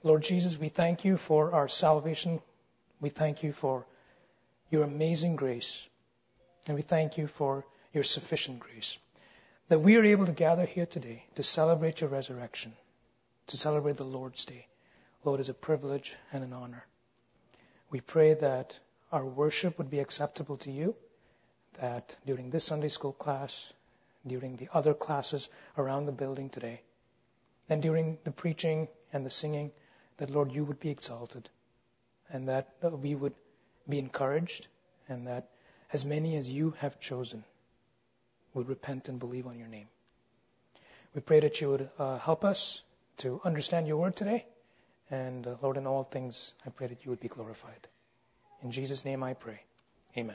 Lord Jesus, we thank you for our salvation. We thank you for your amazing grace. And we thank you for your sufficient grace. That we are able to gather here today to celebrate your resurrection, to celebrate the Lord's Day. Lord, is a privilege and an honor. We pray that our worship would be acceptable to you, that during this Sunday school class, during the other classes around the building today, and during the preaching and the singing, that, Lord, you would be exalted, and that we would be encouraged, and that as many as you have chosen would repent and believe on your name. We pray that you would help us to understand your word today, and Lord, in all things, I pray that you would be glorified. In Jesus' name I pray. Amen.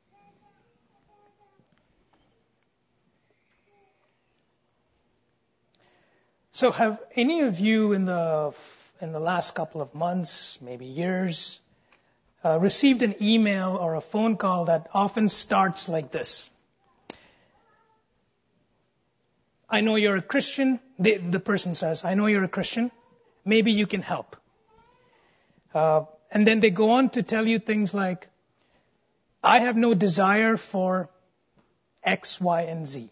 So have any of you in the last couple of months, maybe years, received an email or a phone call that often starts like this? I know you're a Christian. The person says, I know you're a Christian. Maybe you can help. And then they go on to tell you things like, I have no desire for X, Y, and Z.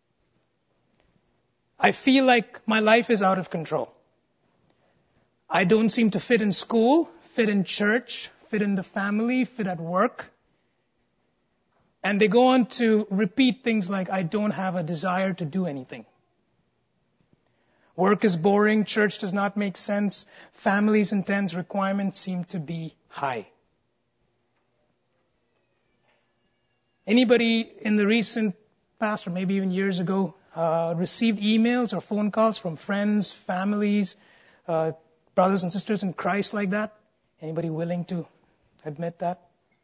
I feel like my life is out of control. I don't seem to fit in school, fit in church, fit in the family, fit at work. And they go on to repeat things like, I don't have a desire to do anything. Work is boring, church does not make sense, family's intense requirements seem to be high. Anybody in the recent past, or maybe even years ago, received emails or phone calls from friends, families, brothers and sisters in Christ like that? Anybody willing to admit that?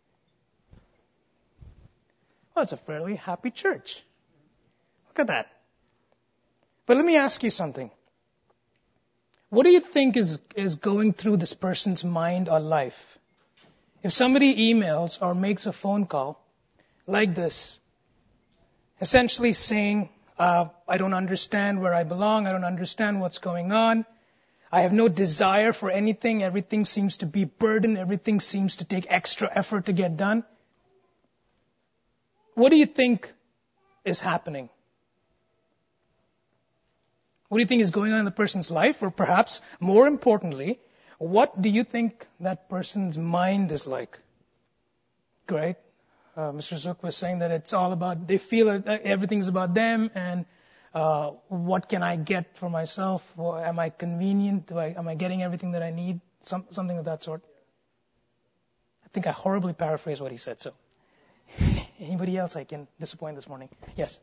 Well, it's a fairly happy church. Look at that. But let me ask you something. What do you think is going through this person's mind or life? If somebody emails or makes a phone call like this, essentially saying, I don't understand where I belong, I don't understand what's going on, I have no desire for anything, everything seems to be burden, everything seems to take extra effort to get done. What do you think is happening? What do you think is going on in the person's life? Or perhaps, more importantly, what do you think that person's mind is like? Right? Mr. Zook was saying that it's all about, they feel that everything's about them, and what can I get for myself? Am I convenient? Am I getting everything that I need? Something of that sort. I think I horribly paraphrased what he said. So, anybody else I can disappoint this morning? Yes.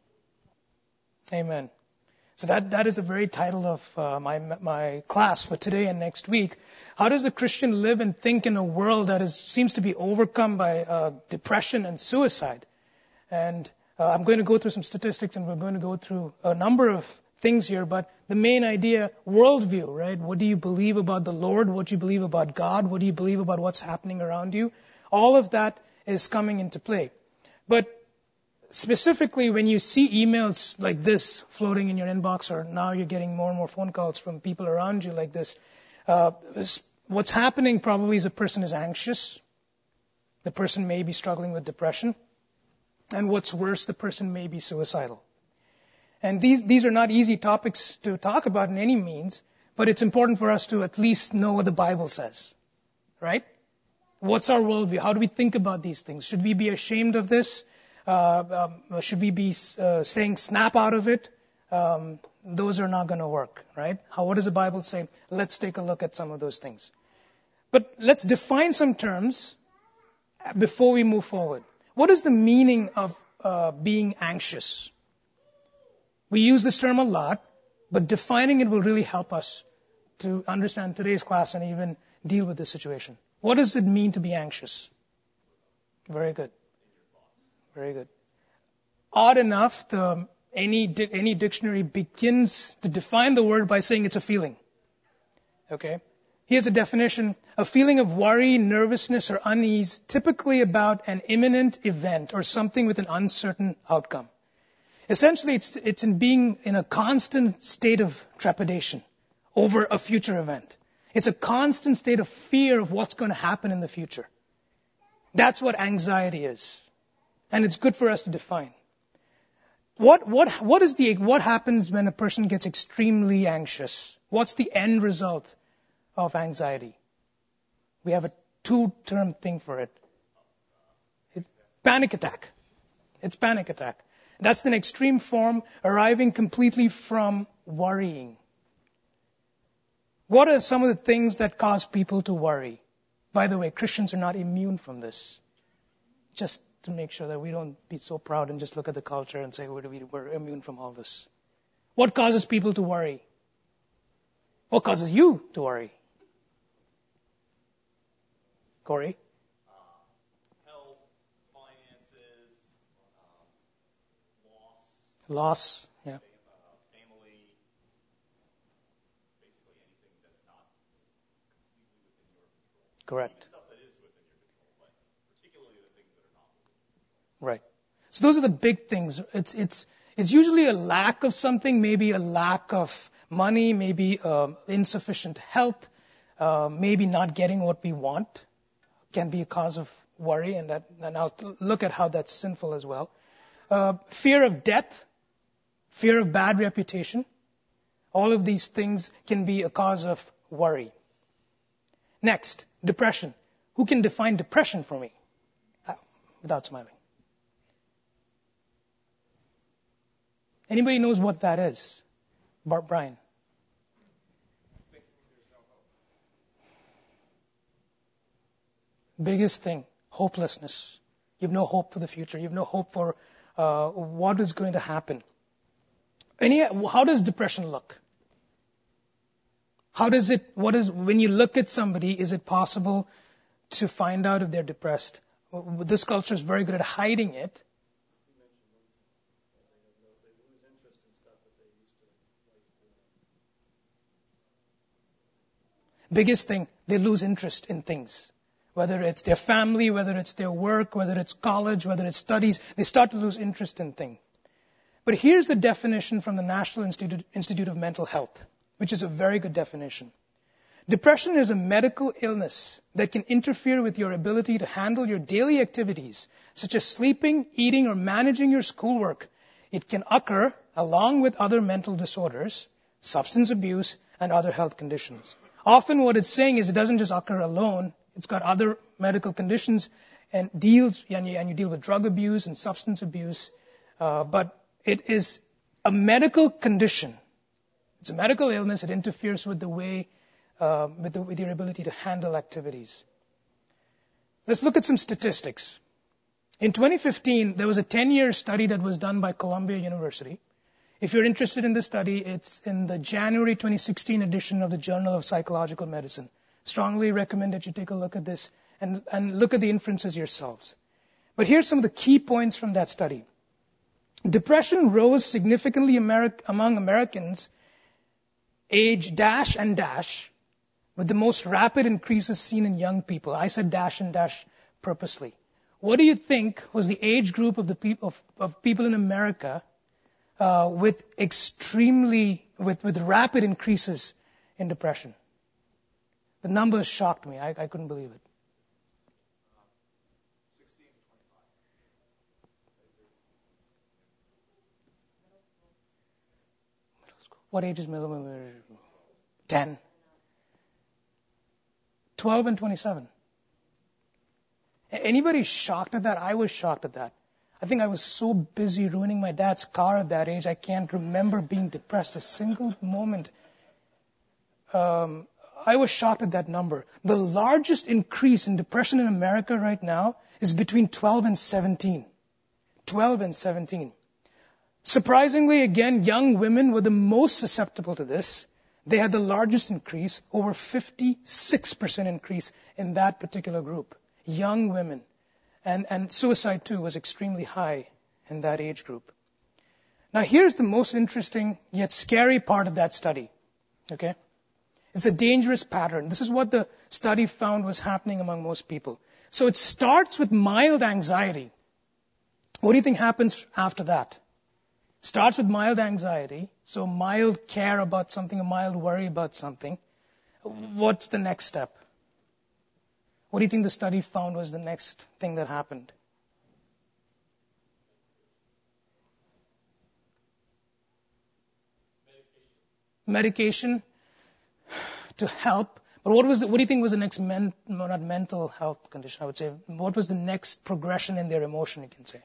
Amen. So that is the very title of my class for today and next week. How does the Christian live and think in a world that seems to be overcome by depression and suicide? And I'm going to go through some statistics, and we're going to go through a number of things here. But the main idea, worldview, right? What do you believe about the Lord? What do you believe about God? What do you believe about what's happening around you? All of that is coming into play. But specifically, when you see emails like this floating in your inbox, or now you're getting more and more phone calls from people around you like this, what's happening probably is a person is anxious. The person may be struggling with depression. And what's worse, the person may be suicidal. And these are not easy topics to talk about in any means, but it's important for us to at least know what the Bible says. Right? What's our worldview? How do we think about these things? Should we be ashamed of this? Should we be saying snap out of it? Those are not going to work, right? What does the Bible say? Let's take a look at some of those things. But let's define some terms before we move forward. What is the meaning of being anxious? We use this term a lot, but defining it will really help us to understand today's class and even deal with this situation. What does it mean to be anxious? Very good. Very good. Odd enough, any dictionary begins to define the word by saying it's a feeling. Okay? Here's a definition. A feeling of worry, nervousness, or unease, typically about an imminent event or something with an uncertain outcome. Essentially, it's in being in a constant state of trepidation over a future event. It's a constant state of fear of what's going to happen in the future. That's what anxiety is. And it's good for us to define. What happens when a person gets extremely anxious? What's the end result of anxiety? We have a 2-term thing for it. Panic attack. It's panic attack. That's an extreme form arriving completely from worrying. What are some of the things that cause people to worry? By the way, Christians are not immune from this. Just to make sure that we don't be so proud and just look at the culture and say we're immune from all this. What causes people to worry? What causes you to worry? Corey? Health, finances, Loss, yeah. family, basically anything that's not completely within your control. Correct. Even stuff that is within your control, but particularly the things that are not within your control. Right. So those are the big things. It's usually a lack of something, maybe a lack of money, maybe insufficient health, maybe not getting what we want can be a cause of worry, and I'll look at how that's sinful as well. Fear of death, fear of bad reputation, all of these things can be a cause of worry. Next, depression. Who can define depression for me? Without smiling. Anybody knows what that is? Brian. Biggest thing, hopelessness. You have no hope for the future. You have no hope for what is going to happen. How does depression look? When you look at somebody, is it possible to find out if they're depressed? This culture is very good at hiding it. Biggest thing, they lose interest in things. Whether it's their family, whether it's their work, whether it's college, whether it's studies, they start to lose interest in things. But here's the definition from the National Institute of Mental Health, which is a very good definition. Depression is a medical illness that can interfere with your ability to handle your daily activities, such as sleeping, eating, or managing your schoolwork. It can occur along with other mental disorders, substance abuse, and other health conditions. Often what it's saying is it doesn't just occur alone. It's got other medical conditions and you deal with drug abuse and substance abuse. But it is a medical condition. It's a medical illness. It interferes with the way, with your ability to handle activities. Let's look at some statistics. In 2015, there was a 10-year study that was done by Columbia University. If you're interested in this study, it's in the January 2016 edition of the Journal of Psychological Medicine. Strongly recommend that you take a look at this and look at the inferences yourselves. But here's some of the key points from that study. Depression rose significantly among Americans age dash and dash, with the most rapid increases seen in young people. I said dash and dash purposely. What do you think was the age group of people in America with rapid increases in depression? The numbers shocked me. I couldn't believe it. 16 to 25. What age is middle? 10. 12 and 27. Anybody shocked at that? I was shocked at that. I think I was so busy ruining my dad's car at that age, I can't remember being depressed a single moment. I was shocked at that number. The largest increase in depression in America right now is between 12 and 17. 12 and 17. Surprisingly, again, young women were the most susceptible to this. They had the largest increase, over 56% increase in that particular group. Young women. And suicide too was extremely high in that age group. Now here's the most interesting yet scary part of that study. Okay? It's a dangerous pattern. This is what the study found was happening among most people. So it starts with mild anxiety. What do you think happens after that? Starts with mild anxiety, so mild care about something, a mild worry about something. What's the next step? What do you think the study found was the next thing that happened? Medication to help. But what do you think was the next not mental health condition, I would say? What was the next progression in their emotion, you can say?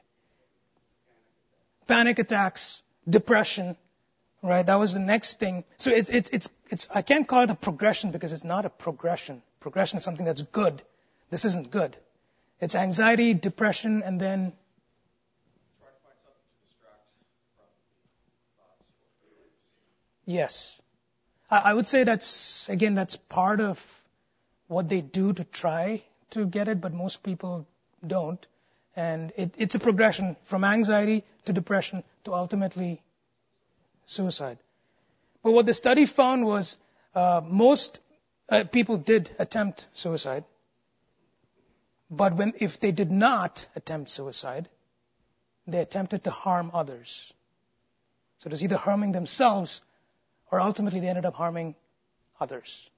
Panic attacks, depression, right? That was the next thing. So it's I can't call it a progression because it's not a progression. Progression is something that's good. This isn't good. It's anxiety, depression, and then Try to find something to distract from the thoughts or feelings. yes. I would say that's part of what they do to try to get it, but most people don't. And it's a progression from anxiety to depression to ultimately suicide. But what the study found was most people did attempt suicide. But if they did not attempt suicide, they attempted to harm others. So it was either harming themselves or ultimately they ended up harming others.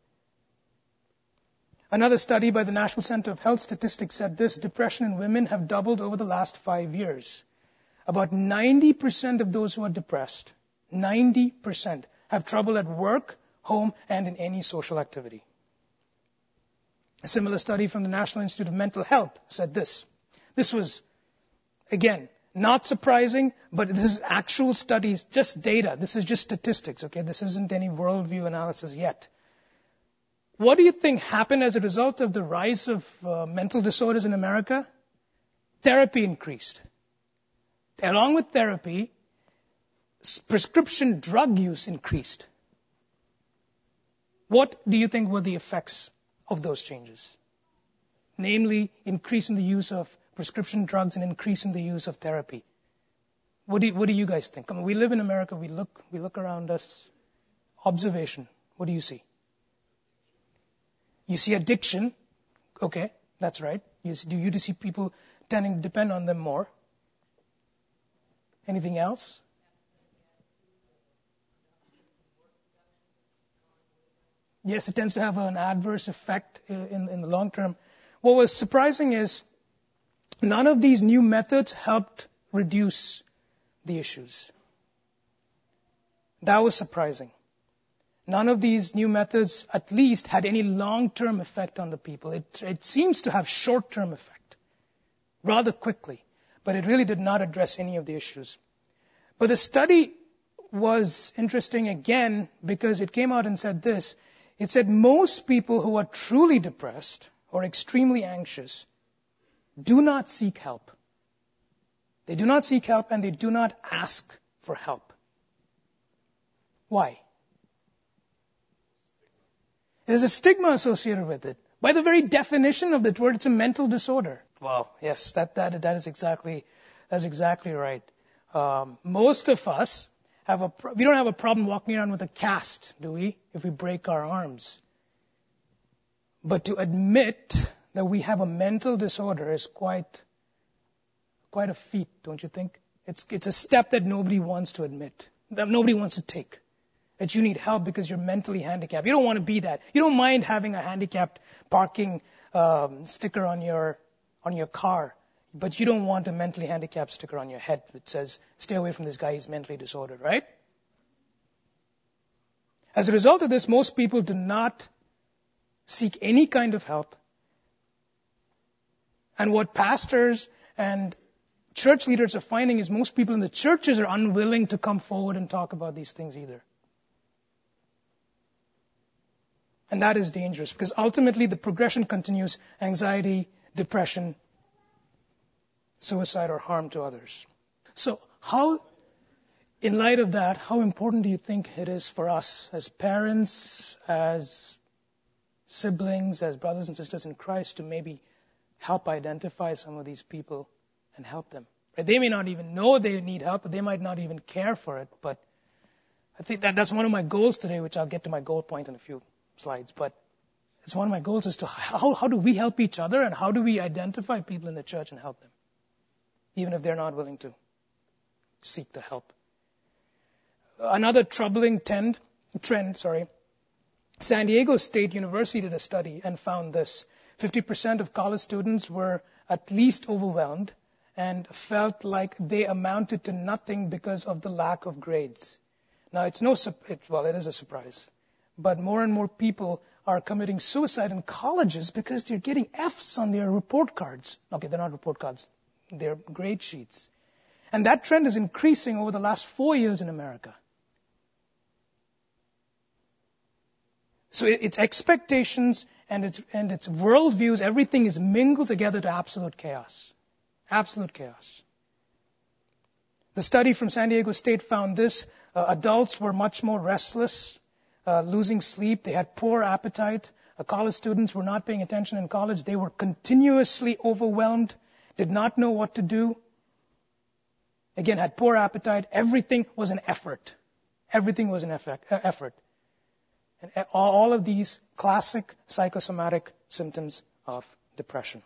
Another study by the National Center of Health Statistics said this: depression in women have doubled over the last 5 years. About 90% of those who are depressed, 90%, have trouble at work, home, and in any social activity. A similar study from the National Institute of Mental Health said this. This was, again, not surprising, but this is actual studies, just data. This is just statistics, okay? This isn't any worldview analysis yet. What do you think happened as a result of the rise of mental disorders in America? Therapy increased. Along with therapy, prescription drug use increased. What do you think were the effects of those changes? Namely, increase in the use of prescription drugs and increase in the use of therapy. What do you guys think? I mean, we live in America. We look around us. Observation. What do you see? You see addiction. Okay, that's right. You see people tending to depend on them more. Anything else? Yes, it tends to have an adverse effect in the long term. What was surprising is none of these new methods helped reduce the issues. That was surprising. None of these new methods at least had any long-term effect on the people. It seems to have short-term effect rather quickly, but it really did not address any of the issues. But the study was interesting again because it came out and said this. It said most people who are truly depressed or extremely anxious do not seek help. They do not seek help and they do not ask for help. Why? There's a stigma associated with it. By the very definition of that word, it's a mental disorder. Wow, yes, that is exactly right. Most of us we don't have a problem walking around with a cast, do we? If we break our arms. But to admit that we have a mental disorder is quite a feat, don't you think? It's a step that nobody wants to admit, that nobody wants to take. That you need help because you're mentally handicapped. You don't want to be that. You don't mind having a handicapped parking sticker on your car, but you don't want a mentally handicapped sticker on your head that says, "Stay away from this guy, he's mentally disordered," right? As a result of this, most people do not seek any kind of help. And what pastors and church leaders are finding is most people in the churches are unwilling to come forward and talk about these things either. And that is dangerous because ultimately the progression continues: anxiety, depression, suicide, or harm to others. So in light of that, how important do you think it is for us as parents, as siblings, as brothers and sisters in Christ to maybe help identify some of these people and help them? They may not even know they need help, but they might not even care for it. But I think that's one of my goals today, which I'll get to my goal point in a few slides. But it's one of my goals is to how do we help each other and how do we identify people in the church and help them, even if they're not willing to seek the help. Another troubling trend San Diego State University did a study and found this. 50% of college students were at least overwhelmed and felt like they amounted to nothing because of the lack of grades. Now, it is a surprise. But more and more people are committing suicide in colleges because they're getting Fs on their report cards. Okay, they're not report cards. They're grade sheets. And that trend is increasing over the last 4 years in America. So its expectations and its worldviews, everything is mingled together to absolute chaos. Absolute chaos. The study from San Diego State found this. Adults were much more restless, losing sleep. They had poor appetite. College students were not paying attention in college. They were continuously overwhelmed, did not know what to do. Again, had poor appetite. Everything was an effort. Everything was an effort. And all of these classic psychosomatic symptoms of depression.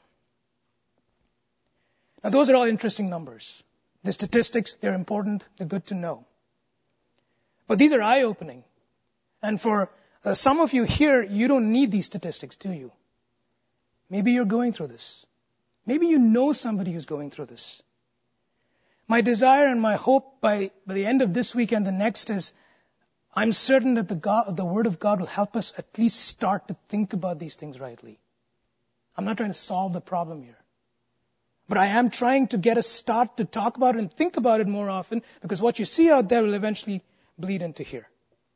Now, those are all interesting numbers. The statistics, they're important, they're good to know. But these are eye-opening. And for some of you here, you don't need these statistics, do you? Maybe you're going through this. Maybe you know somebody who's going through this. My desire and my hope by the end of this week and the next is, I'm certain that the Word of God will help us at least start to think about these things rightly. I'm not trying to solve the problem here. But I am trying to get us start to talk about it and think about it more often, because what you see out there will eventually bleed into here.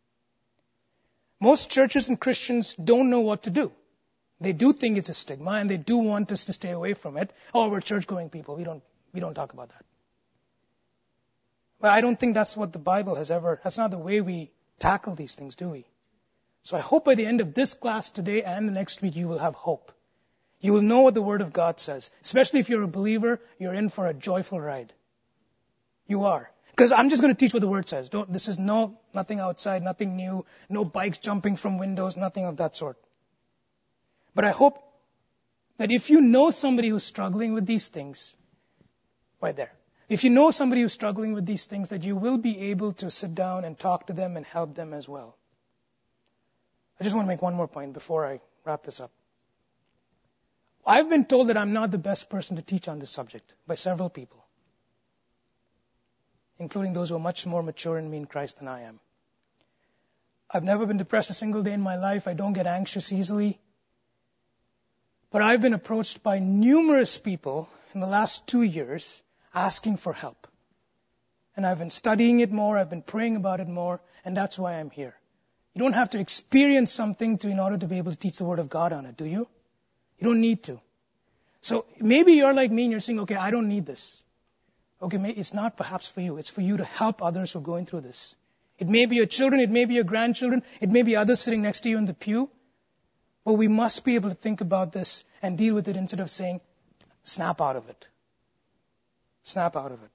Most churches and Christians don't know what to do. They do think it's a stigma, and they do want us to stay away from it. Oh, we're church-going people. We don't talk about that. But I don't think that's what the Bible that's not the way we tackle these things, do we? So I hope by the end of this class today and the next week, you will have hope. You will know what the Word of God says. Especially if you're a believer, you're in for a joyful ride. You are. Because I'm just going to teach what the Word says. This is nothing outside, nothing new, no bikes jumping from windows, nothing of that sort. But I hope that if you know somebody who's struggling with these things, right there. If you know somebody who's struggling with these things, that you will be able to sit down and talk to them and help them as well. I just want to make one more point before I wrap this up. I've been told that I'm not the best person to teach on this subject by several people, including those who are much more mature in me in Christ than I am. I've never been depressed a single day in my life. I don't get anxious easily. But I've been approached by numerous people in the last 2 years asking for help. And I've been studying it more, I've been praying about it more, and that's why I'm here. You don't have to experience something in order to be able to teach the Word of God on it, do you? You don't need to. So maybe you're like me and you're saying, okay, I don't need this. Okay, it's not perhaps for you. It's for you to help others who are going through this. It may be your children, it may be your grandchildren, it may be others sitting next to you in the pew. But we must be able to think about this and deal with it instead of saying, snap out of it. Snap out of it.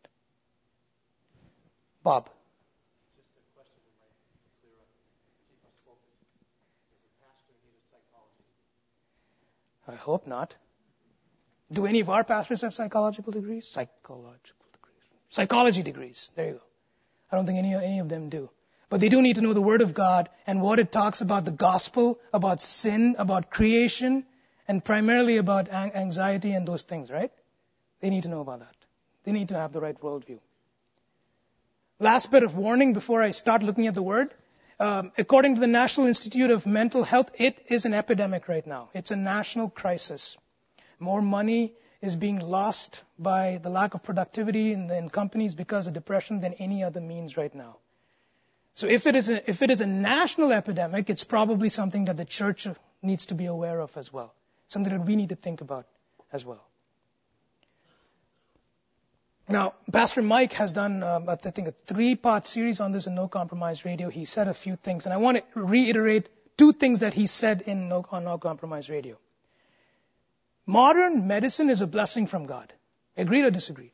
Bob. Just a question that might clear up, keep us focused. Does a pastor need a psychology? I hope not. Do any of our pastors have psychological degrees? Psychology degrees. There you go. I don't think any of them do. But they do need to know the Word of God and what it talks about the gospel, about sin, about creation, and primarily about anxiety and those things, right? They need to know about that. They need to have the right worldview. Last bit of warning before I start looking at the Word. According to the National Institute of Mental Health, it is an epidemic right now. It's a national crisis. More money is being lost by the lack of productivity in companies because of depression than any other means right now. So if it is a national epidemic, it's probably something that the church needs to be aware of as well. Something that we need to think about as well. Now, Pastor Mike has done, I think, a 3-part series on this in No Compromise Radio. He said a few things, and I want to reiterate 2 things that he said on No Compromise Radio. Modern medicine is a blessing from God. Agreed or disagreed?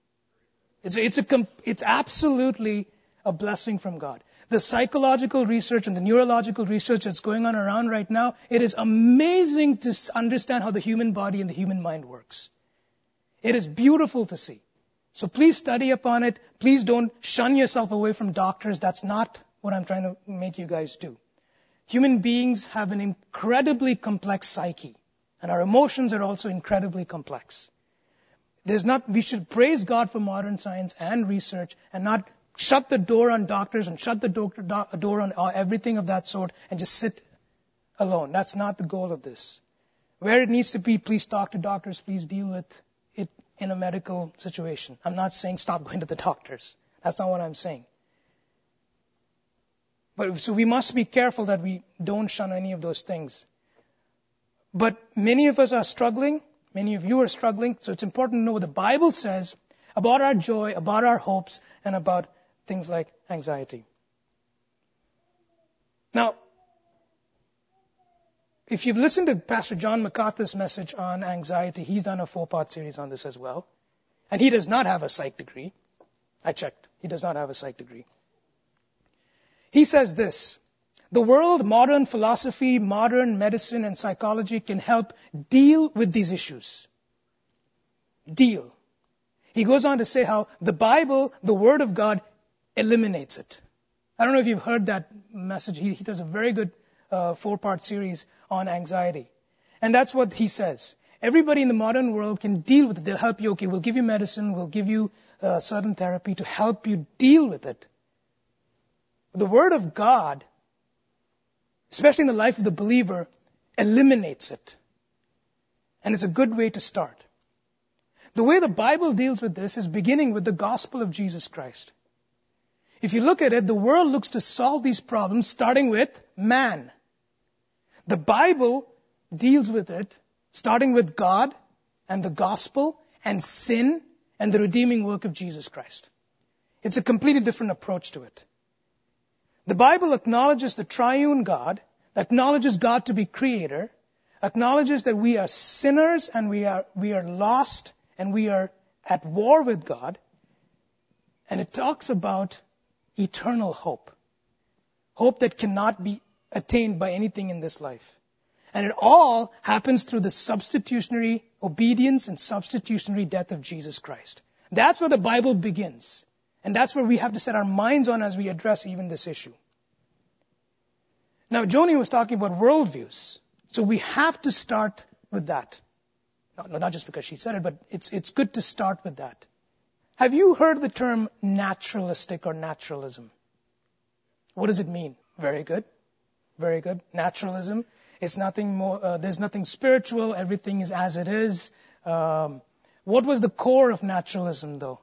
It's absolutely a blessing from God. The psychological research and the neurological research that's going on around right now, it is amazing to understand how the human body and the human mind works. It is beautiful to see. So please study upon it. Please don't shun yourself away from doctors. That's not what I'm trying to make you guys do. Human beings have an incredibly complex psyche, and our emotions are also incredibly complex. We should praise God for modern science and research and not shut the door on doctors and shut the door on everything of that sort and just sit alone. That's not the goal of this. Where it needs to be, please talk to doctors, please deal with it in a medical situation. I'm not saying stop going to the doctors. That's not what I'm saying. But so we must be careful that we don't shun any of those things. But many of us are struggling. Many of you are struggling. So it's important to know what the Bible says about our joy, about our hopes, and about things like anxiety. Now, if you've listened to Pastor John MacArthur's message on anxiety, he's done a 4-part series on this as well. And he does not have a psych degree. I checked. He does not have a psych degree. He says this: the world, modern philosophy, modern medicine, and psychology can help deal with these issues. Deal. He goes on to say how the Bible, the Word of God, eliminates it. I don't know if you've heard that message. He does a very good 4-part series on anxiety. And that's what he says. Everybody in the modern world can deal with it. They'll help you. Okay, we'll give you medicine. We'll give you certain therapy to help you deal with it. The Word of God, especially in the life of the believer, eliminates it. And it's a good way to start. The way the Bible deals with this is beginning with the gospel of Jesus Christ. If you look at it, the world looks to solve these problems starting with man. The Bible deals with it starting with God and the gospel and sin and the redeeming work of Jesus Christ. It's a completely different approach to it. The Bible acknowledges the triune God, acknowledges God to be creator, acknowledges that we are sinners and we are lost and we are at war with God, and it talks about eternal hope. Hope that cannot be attained by anything in this life. And it all happens through the substitutionary obedience and substitutionary death of Jesus Christ. That's where the Bible begins. And that's where we have to set our minds on as we address even this issue. Now, Joni was talking about worldviews. So we have to start with that. Not just because she said it, but it's good to start with that. Have you heard the term naturalistic or naturalism? What does it mean? Very good. Very good. Naturalism. It's nothing more, there's nothing spiritual. Everything is as it is. What was the core of naturalism, though?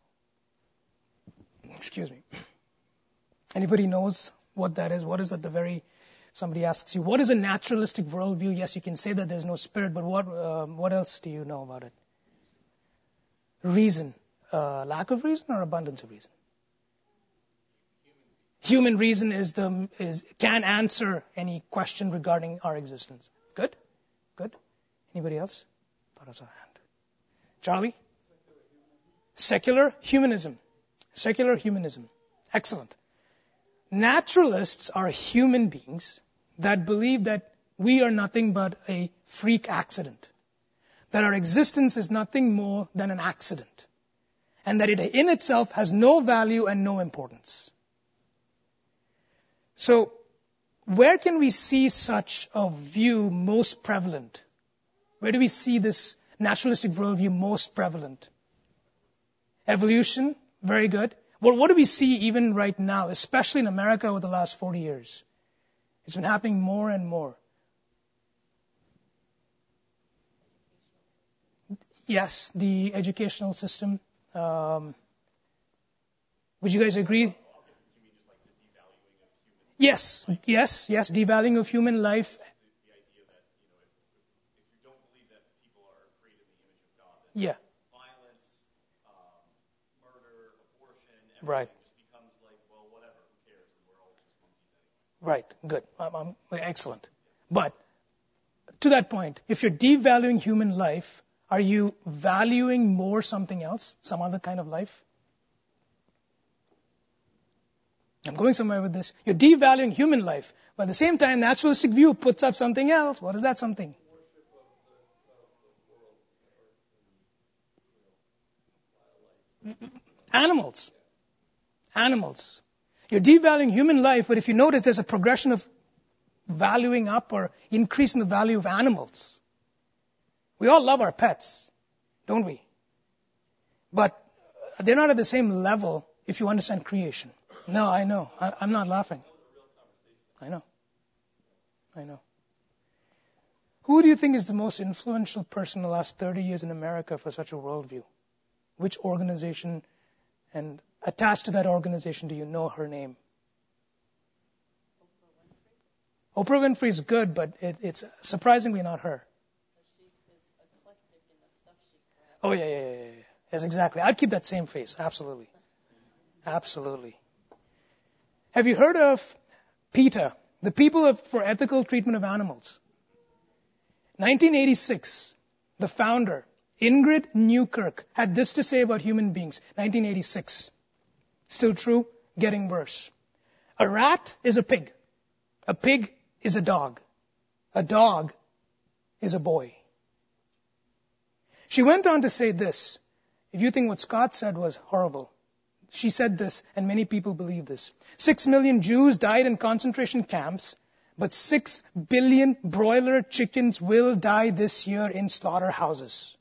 Excuse me. Anybody knows what that is? What is at the very... Somebody asks you, what is a naturalistic worldview? Yes, you can say that there's no spirit, but what else do you know about it? Reason. Lack of reason or abundance of reason? Human reason can answer any question regarding our existence. Good? Good. Anybody else? Thought I saw a hand. Charlie? Secular humanism. Secular humanism. Excellent. Naturalists are human beings that believe that we are nothing but a freak accident. That our existence is nothing more than an accident. And that it in itself has no value and no importance. So, where can we see such a view most prevalent? Where do we see this naturalistic worldview most prevalent? Evolution, very good. Well, what do we see even right now, especially in America over the last 40 years? It's been happening more and more. Yes, the educational system. Would you guys agree? Yes, devaluing of human life. The idea that, if you don't believe that people are created in the image of God, then violence, murder, abortion, everything just becomes like, well, whatever, who cares? We're all just monkeys anyway. Right, good. Excellent. But to that point, if you're devaluing human life, are you valuing more something else, some other kind of life? I'm going somewhere with this. You're devaluing human life. But at the same time, naturalistic view puts up something else. What is that something? Animals. You're devaluing human life, but if you notice, there's a progression of valuing up or increasing the value of animals. We all love our pets, don't we? But they're not at the same level if you understand creation. No, I know. I'm not laughing. I know. Who do you think is the most influential person in the last 30 years in America for such a worldview? Which organization, and attached to that organization, do you know her name? Oprah Winfrey is good, but it's surprisingly not her. Oh, yeah. Yes, exactly. I'd keep that same face. Absolutely. Have you heard of PETA, the People for Ethical Treatment of Animals? 1986, the founder, Ingrid Newkirk, had this to say about human beings. 1986. Still true, getting worse. A rat is a pig. A pig is a dog. A dog is a boy. She went on to say this. If you think what Scott said was horrible, she said this, and many people believe this. 6 million Jews died in concentration camps, but 6 billion broiler chickens will die this year in slaughterhouses.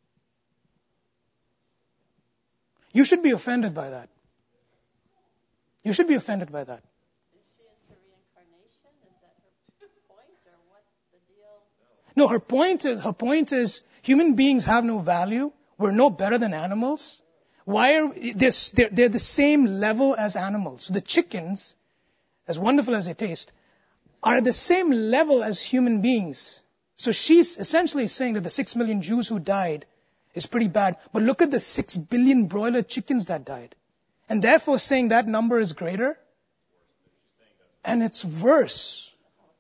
You should be offended by that. You should be offended by that. Is she into reincarnation? Is that her point, or what's the deal? No, her point is human beings have no value. We're no better than animals. Why are they're the same level as animals. The chickens, as wonderful as they taste, are at the same level as human beings. So she's essentially saying that the 6 million Jews who died is pretty bad. But look at the 6 billion broiler chickens that died. And therefore saying that number is greater. And it's worse.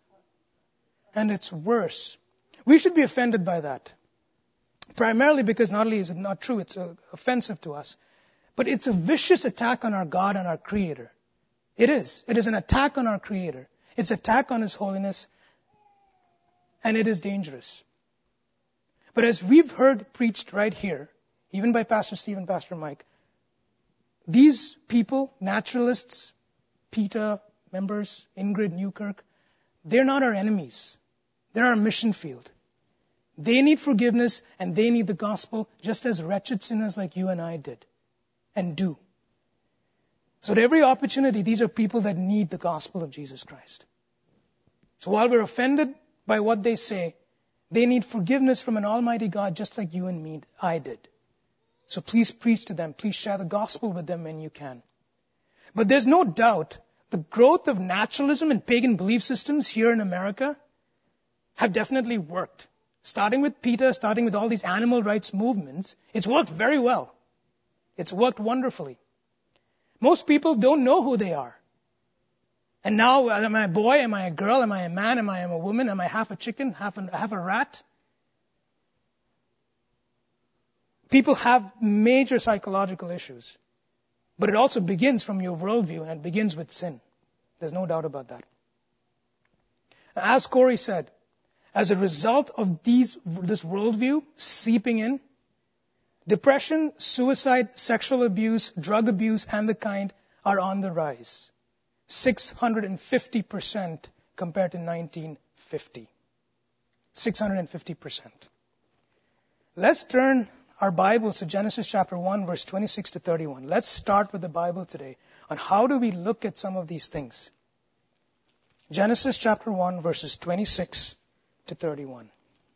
We should be offended by that. Primarily because not only is it not true, it's offensive to us, but it's a vicious attack on our God and our Creator. It is. It is an attack on our Creator. It's an attack on His holiness, and it is dangerous. But as we've heard preached right here, even by Pastor Steve and Pastor Mike, these people, naturalists, PETA members, Ingrid Newkirk, they're not our enemies. They're our mission field. They need forgiveness and they need the gospel just as wretched sinners like you and I did and do. So at every opportunity, these are people that need the gospel of Jesus Christ. So while we're offended by what they say, they need forgiveness from an almighty God just like you and me, I did. So please preach to them. Please share the gospel with them when you can. But there's no doubt the growth of naturalism and pagan belief systems here in America have definitely worked. Starting with PETA, starting with all these animal rights movements, it's worked very well. It's worked wonderfully. Most people don't know who they are. And now, am I a boy? Am I a girl? Am I a man? Am I a woman? Am I half a chicken? Half a rat? People have major psychological issues. But it also begins from your worldview, and it begins with sin. There's no doubt about that. As Corey said, as a result of this worldview seeping in, depression, suicide, sexual abuse, drug abuse, and the kind are on the rise. 650% compared to 1950. 650%. Let's turn our Bibles to Genesis chapter 1, verse 26 to 31. Let's start with the Bible today on how do we look at some of these things. Genesis chapter 1, verses 26 to 31.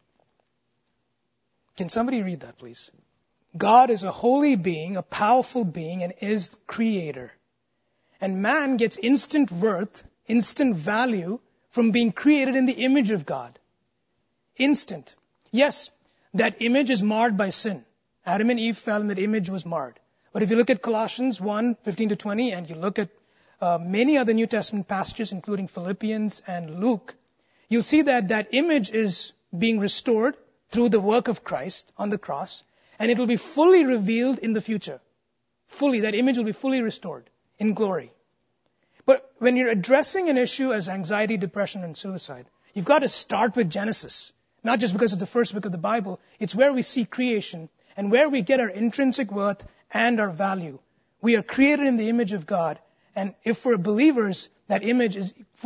Can somebody read that, please? God is a holy being, a powerful being, and is the creator. And man gets instant worth, instant value from being created in the image of God. Instant. Yes, that image is marred by sin. Adam and Eve fell and that image was marred. But if you look at Colossians 1, 15 to 20, and you look at many other New Testament passages, including Philippians and Luke, you'll see that that image is being restored through the work of Christ on the cross, and it will be fully revealed in the future. Fully, that image will be fully restored in glory. But when you're addressing an issue as anxiety, depression, and suicide, you've got to start with Genesis. Not just because it's the first book of the Bible. It's where we see creation and where we get our intrinsic worth and our value. We are created in the image of God, and if we're believers, that image is fully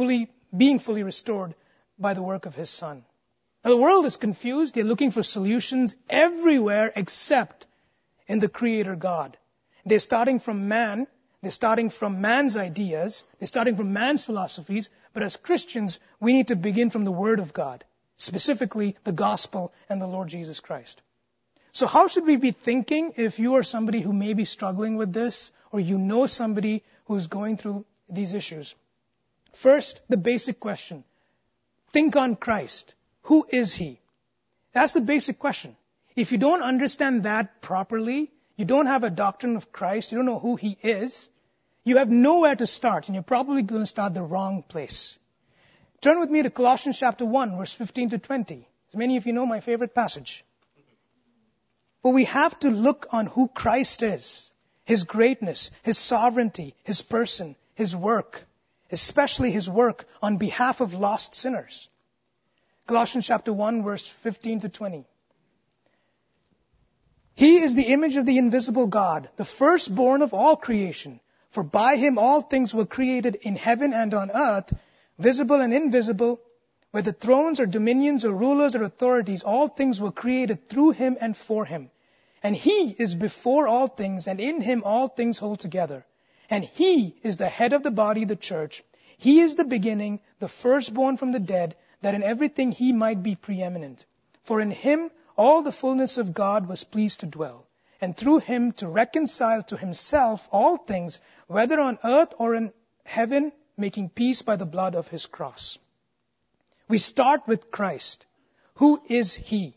being fully restored by the work of His Son. Now, the world is confused. They're looking for solutions everywhere except in the Creator God. They're starting from man. They're starting from man's ideas. They're starting from man's philosophies. But as Christians, we need to begin from the Word of God, specifically the gospel and the Lord Jesus Christ. So how should we be thinking if you are somebody who may be struggling with this, or you know somebody who's going through these issues? First, the basic question. Think on Christ. Who is He? That's the basic question. If you don't understand that properly, you don't have a doctrine of Christ, you don't know who He is, you have nowhere to start, and you're probably going to start the wrong place. Turn with me to Colossians chapter 1, verse 15 to 20. As many of you know, my favorite passage. But we have to look on who Christ is, His greatness, His sovereignty, His person, His work, especially His work on behalf of lost sinners. Colossians chapter 1, verse 15 to 20. He is the image of the invisible God, the firstborn of all creation. For by Him all things were created in heaven and on earth, visible and invisible, whether thrones or dominions or rulers or authorities, all things were created through Him and for Him. And He is before all things, and in Him all things hold together. And He is the head of the body, the church. He is the beginning, the firstborn from the dead, that in everything He might be preeminent. For in Him all the fullness of God was pleased to dwell, and through Him to reconcile to Himself all things, whether on earth or in heaven, making peace by the blood of His cross. We start with Christ. Who is He?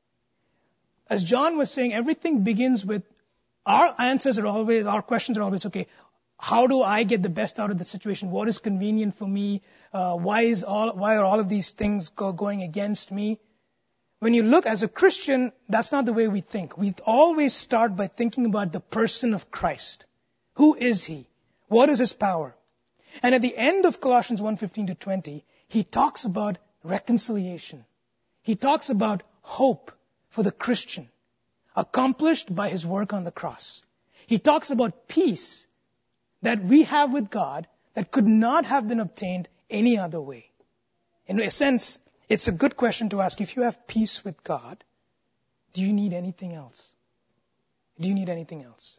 As John was saying, everything begins with our questions are always, okay, how do I get the best out of the situation? What is convenient for me? Why are all of these things going against me? When you look as a Christian, that's not the way we think. We always start by thinking about the person of Christ. Who is He? What is His power? And at the end of Colossians 1:15 to 20, he talks about reconciliation. He talks about hope for the Christian, accomplished by His work on the cross. He talks about peace that we have with God that could not have been obtained any other way. In a sense, it's a good question to ask. If you have peace with God, do you need anything else? Do you need anything else?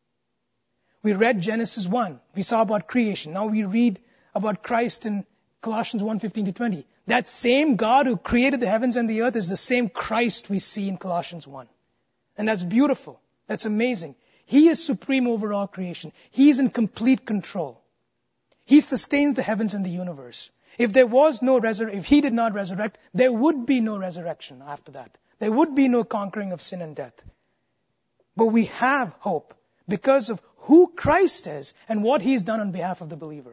We read Genesis 1. We saw about creation. Now we read about Christ in Colossians 1:15 to 20. That same God who created the heavens and the earth is the same Christ we see in Colossians 1. And that's beautiful. That's amazing. He is supreme over all creation. He is in complete control. He sustains the heavens and the universe. If He did not resurrect, there would be no resurrection after that. There would be no conquering of sin and death. But we have hope because of who Christ is and what He's done on behalf of the believer.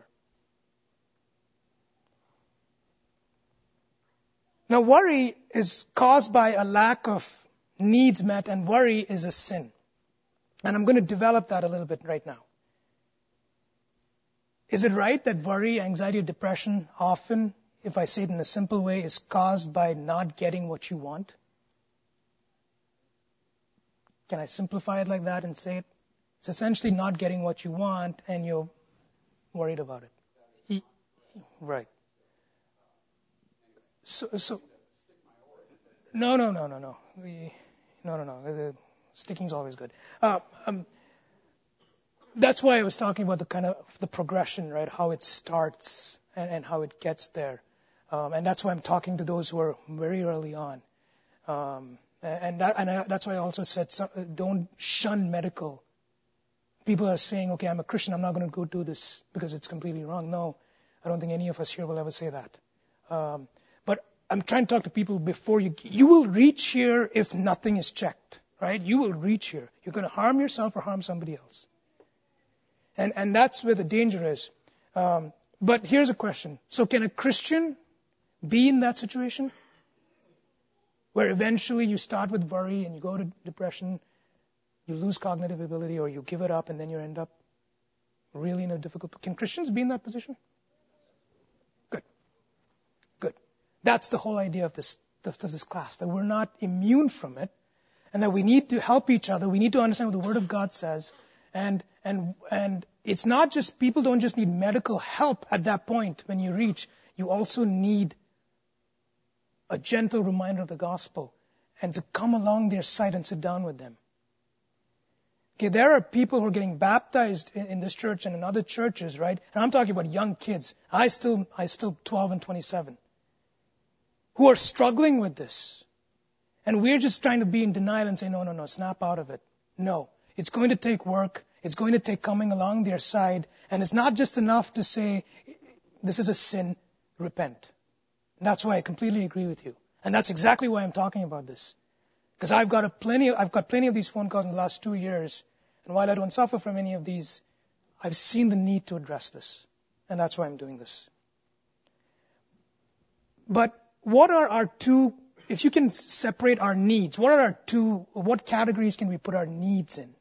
Now, worry is caused by a lack of needs met, and worry is a sin. And I'm going to develop that a little bit right now. Is it right that worry, anxiety, or depression often, if I say it in a simple way, is caused by not getting what you want? Can I simplify it like that and say it? It's essentially not getting what you want and you're worried about it. Right. So no. No. Sticking's always good. That's why I was talking about the progression, right? How it starts and how it gets there. And that's why I'm talking to those who are very early on. That's why I also said, don't shun medical. People are saying, okay, I'm a Christian, I'm not going to go do this because it's completely wrong. No, I don't think any of us here will ever say that. But I'm trying to talk to people before you will reach here if nothing is checked, right? You will reach here. You're going to harm yourself or harm somebody else. And that's where the danger is. But here's a question. So can a Christian be in that situation? Where eventually you start with worry and you go to depression, you lose cognitive ability or you give it up and then you end up really in a difficult... Can Christians be in that position? Good. That's the whole idea of this class, that we're not immune from it and that we need to help each other. We need to understand what the Word of God says. And it's not just, people don't just need medical help at that point when you reach. you also need a gentle reminder of the gospel and to come along their side and sit down with them. Okay, there are people who are getting baptized in this church and in other churches, right? And I'm talking about young kids. I still 12 and 27, who are struggling with this. And we're just trying to be in denial and say, no, snap out of it. No, it's going to take work. It's going to take coming along their side. And it's not just enough to say, this is a sin, repent. And that's why I completely agree with you. And that's exactly why I'm talking about this. Because I've got plenty of these phone calls in the last 2 years. And while I don't suffer from any of these, I've seen the need to address this. And that's why I'm doing this. But what are our two, if you can separate our needs, what categories can we put our needs in?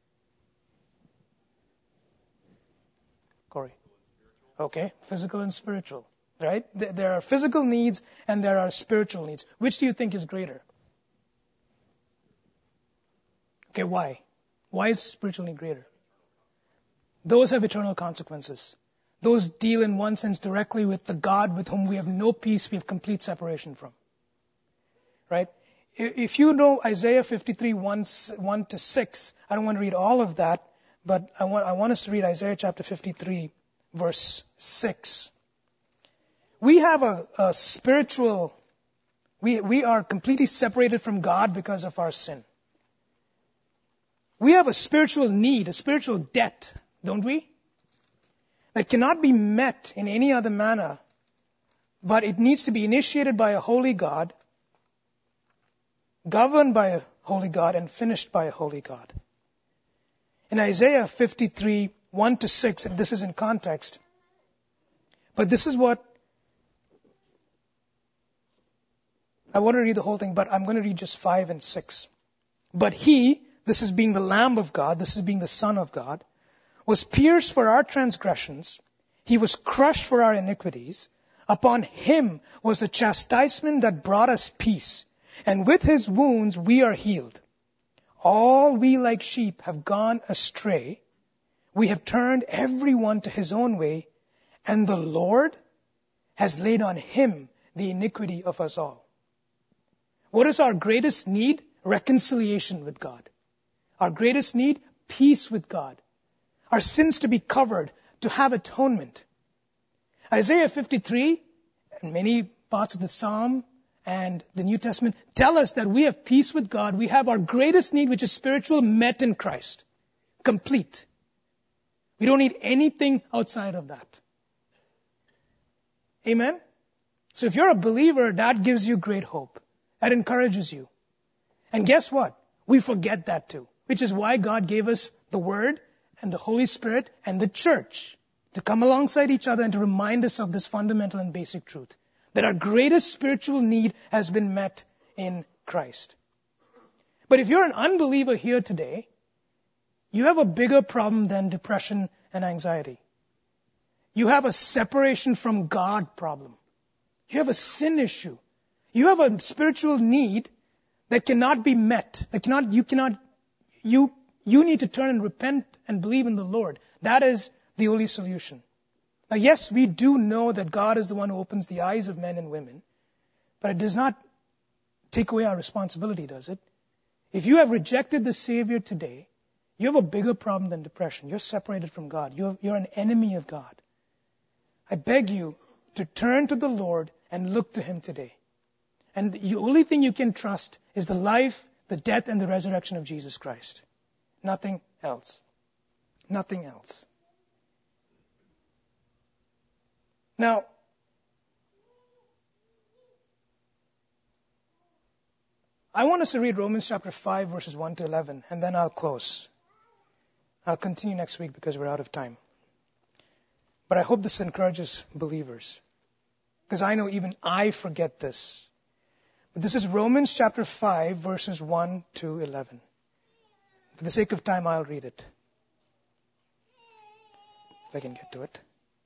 Corey. Okay, physical and spiritual, right? There are physical needs and there are spiritual needs. Which do you think is greater? Okay, why? Why is spiritual need greater? Those have eternal consequences. Those deal in one sense directly with the God with whom we have no peace, we have complete separation from. Right? If you know Isaiah 53, 1 to 6, I don't want to read all of that, but I want us to read Isaiah chapter 53, verse 6. We have a spiritual, we are completely separated from God because of our sin. We have a spiritual need, a spiritual debt, don't we? That cannot be met in any other manner, but it needs to be initiated by a holy God, governed by a holy God, and finished by a holy God. In Isaiah 53, 1 to 6, and this is in context, but this is what, I want to read the whole thing, but I'm going to read just 5 and 6. But he, this is being the Lamb of God, this is being the Son of God, was pierced for our transgressions, he was crushed for our iniquities, upon him was the chastisement that brought us peace, and with his wounds we are healed. All we like sheep have gone astray, we have turned everyone to his own way, and the Lord has laid on him the iniquity of us all. What is our greatest need? Reconciliation with God. Our greatest need? Peace with God. Our sins to be covered, to have atonement. Isaiah 53 and many parts of the Psalm and the New Testament tell us that we have peace with God. We have our greatest need, which is spiritual, met in Christ. Complete. We don't need anything outside of that. Amen? So if you're a believer, that gives you great hope. That encourages you. And guess what? We forget that too. Which is why God gave us the Word and the Holy Spirit and the church to come alongside each other and to remind us of this fundamental and basic truth. That our greatest spiritual need has been met in Christ. But if you're an unbeliever here today, you have a bigger problem than depression and anxiety. You have a separation from God problem. You have a sin issue. You have a spiritual need that cannot be met. You need to turn and repent and believe in the Lord. That is the only solution. Now, yes, we do know that God is the one who opens the eyes of men and women, but it does not take away our responsibility, does it? If you have rejected the Savior today, you have a bigger problem than depression. You're separated from God. You're an enemy of God. I beg you to turn to the Lord and look to Him today. And the only thing you can trust is the life, the death, and the resurrection of Jesus Christ. Nothing else. Nothing else. Now, I want us to read Romans chapter 5, verses 1 to 11, and then I'll close. I'll continue next week because we're out of time. But I hope this encourages believers. Because I know even I forget this. But this is Romans chapter 5, verses 1 to 11. For the sake of time, I'll read it. If I can get to it.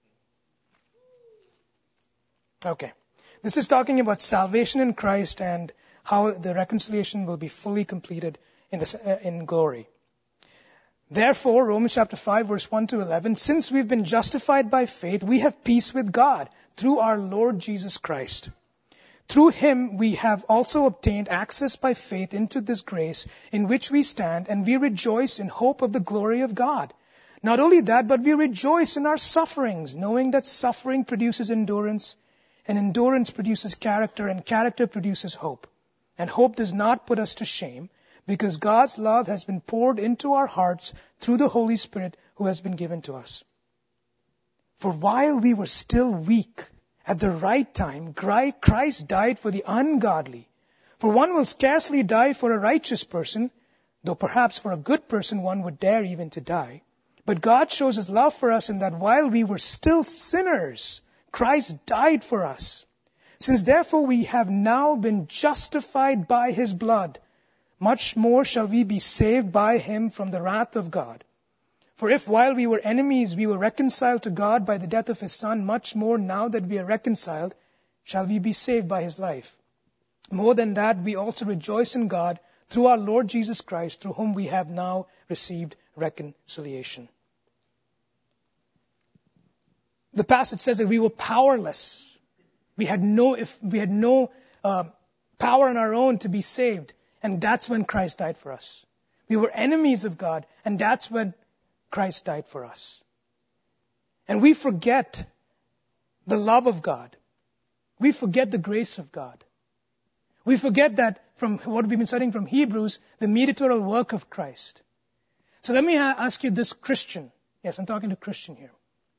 Okay. This is talking about salvation in Christ and how the reconciliation will be fully completed in glory. Therefore, Romans chapter 5, verse 1 to 11, since we've been justified by faith, we have peace with God through our Lord Jesus Christ. Through him we have also obtained access by faith into this grace in which we stand, and we rejoice in hope of the glory of God. Not only that, but we rejoice in our sufferings, knowing that suffering produces endurance, and endurance produces character, and character produces hope. And hope does not put us to shame, because God's love has been poured into our hearts through the Holy Spirit who has been given to us. For while we were still weak, at the right time, Christ died for the ungodly. For one will scarcely die for a righteous person, though perhaps for a good person one would dare even to die. But God shows his love for us in that while we were still sinners, Christ died for us. Since therefore we have now been justified by his blood, much more shall we be saved by him from the wrath of God. For if while we were enemies we were reconciled to God by the death of his Son, much more now that we are reconciled shall we be saved by his life. More than that, we also rejoice in God through our Lord Jesus Christ, through whom we have now received reconciliation. The passage says that we were powerless. We had no power on our own to be saved. And that's when Christ died for us. We were enemies of God, and that's when Christ died for us. And we forget the love of God. We forget the grace of God. We forget that from what we've been studying from Hebrews, the mediatorial work of Christ. So let me ask you this, Christian. Yes, I'm talking to Christian here.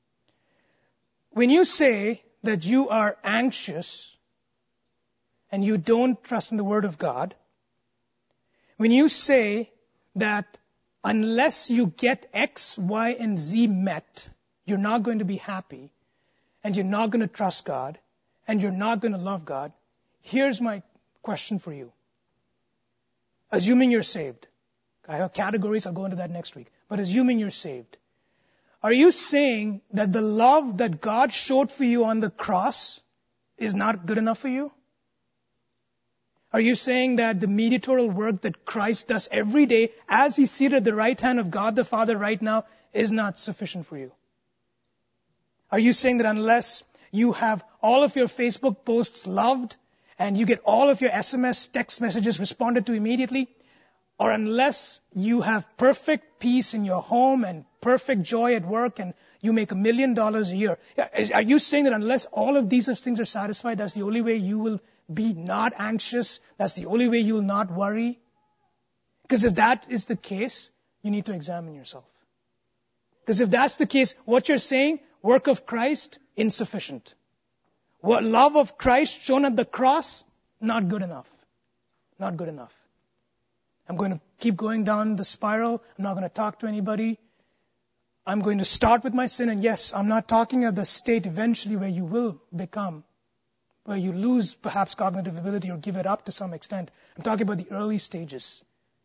When you say that you are anxious and you don't trust in the Word of God, when you say that unless you get X, Y, and Z met, you're not going to be happy, and you're not going to trust God, and you're not going to love God, here's my question for you. Assuming you're saved. I have categories, I'll go into that next week. But assuming you're saved. Are you saying that the love that God showed for you on the cross is not good enough for you? Are you saying that the mediatorial work that Christ does every day as he's seated at the right hand of God the Father right now is not sufficient for you? Are you saying that unless you have all of your Facebook posts loved and you get all of your SMS text messages responded to immediately, or unless you have perfect peace in your home and perfect joy at work and you make $1 million a year, are you saying that unless all of these things are satisfied, that's the only way you will be not anxious? That's the only way you will not worry? Because if that is the case, you need to examine yourself. Because if that's the case, what you're saying, work of Christ, insufficient. What love of Christ shown at the cross, not good enough. Not good enough. I'm going to keep going down the spiral. I'm not going to talk to anybody. I'm going to start with my sin. And yes, I'm not talking of the state eventually where you will become, where you lose perhaps cognitive ability or give it up to some extent. I'm talking about the early stages.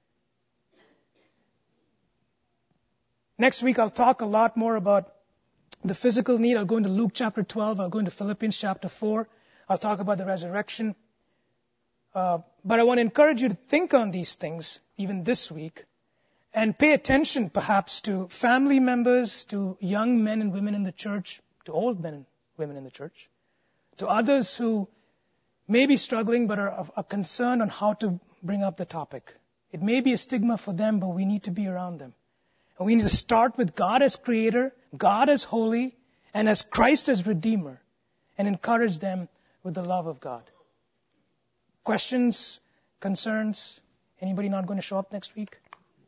Next week, I'll talk a lot more about the physical need. I'll go into Luke chapter 12. I'll go into Philippians chapter 4. I'll talk about the resurrection. But I want to encourage you to think on these things even this week and pay attention perhaps to family members, to young men and women in the church, to old men and women in the church, to others who may be struggling but are concerned on how to bring up the topic. It may be a stigma for them, but we need to be around them. And we need to start with God as Creator, God as Holy, and as Christ as Redeemer, and encourage them with the love of God. Questions, concerns? Anybody not going to show up next week?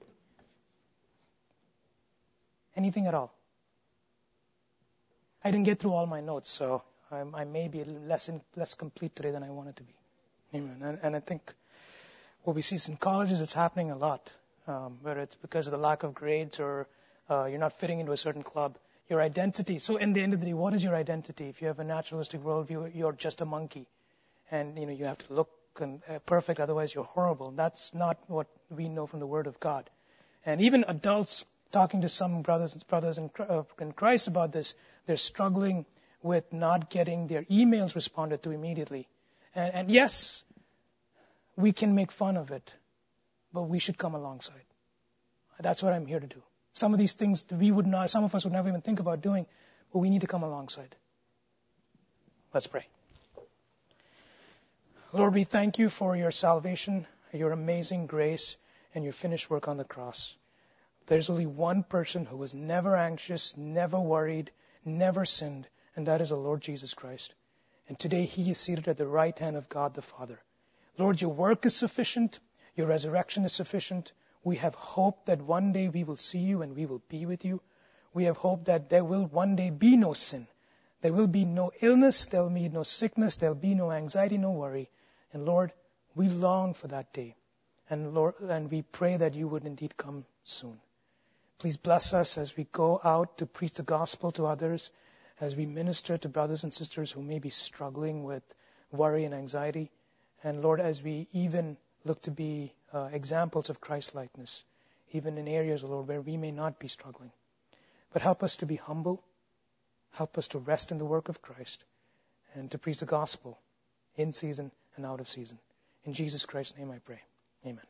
Anything at all? I didn't get through all my notes, so I may be less complete today than I wanted to be. Amen. And I think what we see in colleges, it's happening a lot, whether it's because of the lack of grades or you're not fitting into a certain club. Your identity. So in the end of the day, what is your identity? If you have a naturalistic worldview, you're just a monkey. And, you have to look perfect, otherwise you're horrible. That's not what we know from the Word of God. And even adults talking to some brothers in Christ about this, they're struggling with not getting their emails responded to immediately. And yes, we can make fun of it, but we should come alongside. That's what I'm here to do. Some of these things some of us would never even think about doing, but we need to come alongside. Let's pray. Lord, we thank you for your salvation, your amazing grace, and your finished work on the cross. There's only one person who was never anxious, never worried, never sinned, and that is the Lord Jesus Christ. And today he is seated at the right hand of God the Father. Lord, your work is sufficient. Your resurrection is sufficient. We have hope that one day we will see you and we will be with you. We have hope that there will one day be no sin. There will be no illness. There will be no sickness. There will be no anxiety, no worry. And Lord, we long for that day. And Lord, and we pray that you would indeed come soon. Please bless us as we go out to preach the gospel to others, as we minister to brothers and sisters who may be struggling with worry and anxiety. And Lord, as we even look to be examples of Christ-likeness, even in areas, Lord, where we may not be struggling. But help us to be humble. Help us to rest in the work of Christ and to preach the gospel in season and out of season. In Jesus Christ's name I pray. Amen.